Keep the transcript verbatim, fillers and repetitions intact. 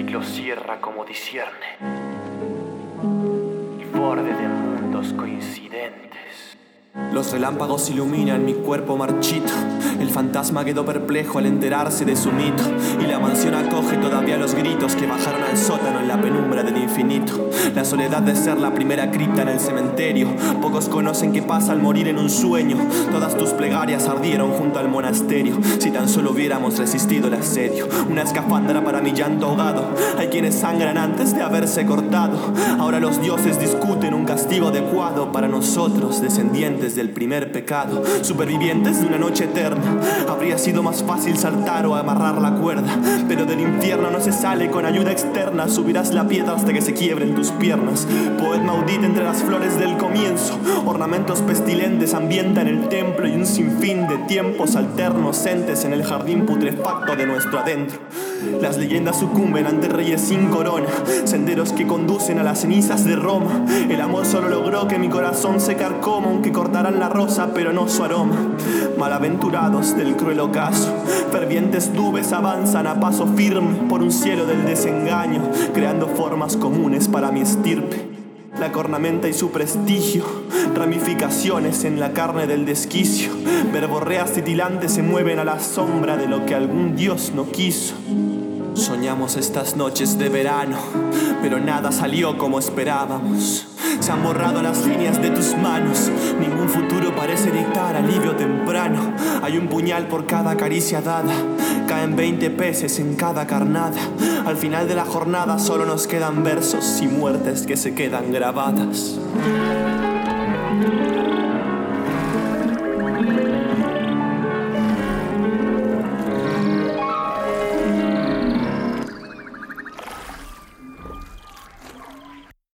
ciclo cierra como discierne y borde de mundos coincidentes. Los relámpagos iluminan mi cuerpo marchito. El fantasma quedó perplejo al enterarse de su mito, y la mansión acoge todavía los gritos que bajaron al sótano en la penumbra del infinito. La soledad de ser la primera cripta en el cementerio. Pocos conocen qué pasa al morir en un sueño. Todas tus plegarias ardieron junto al monasterio. Si tan solo hubiéramos resistido el asedio. Una escafandra para mi llanto ahogado. Hay quienes sangran antes de haberse cortado. Ahora los dioses discuten un castigo adecuado para nosotros, descendientes del primer pecado, supervivientes de una noche eterna. Habría sido más fácil saltar o amarrar la cuerda, pero del infierno no se sale con ayuda externa. Subirás la piedra hasta que se quiebren tus piernas. Poet maudit entre las flores del comienzo. Ornamentos pestilentes ambientan el templo, y un sinfín de tiempos alternos entes en el jardín putrefacto de nuestro adentro. Las leyendas sucumben ante reyes sin corona, senderos que conducen a las cenizas de Roma. El amor solo logró que mi corazón se carcoma, aunque cortarán la rosa pero no su aroma. Malaventurados del cruel ocaso, fervientes nubes avanzan a paso firme por un cielo del desengaño, creando formas comunes para mi estirpe. La cornamenta y su prestigio, ramificaciones en la carne del desquicio. Verborreas titilantes se mueven a la sombra de lo que algún dios no quiso. Soñamos estas noches de verano, pero nada salió como esperábamos. Se han borrado las líneas de tus manos. Ningún futuro parece dictar alivio temprano. Hay un puñal por cada caricia dada. Caen veinte peces en cada carnada. Al final de la jornada solo nos quedan versos y muertes que se quedan grabadas.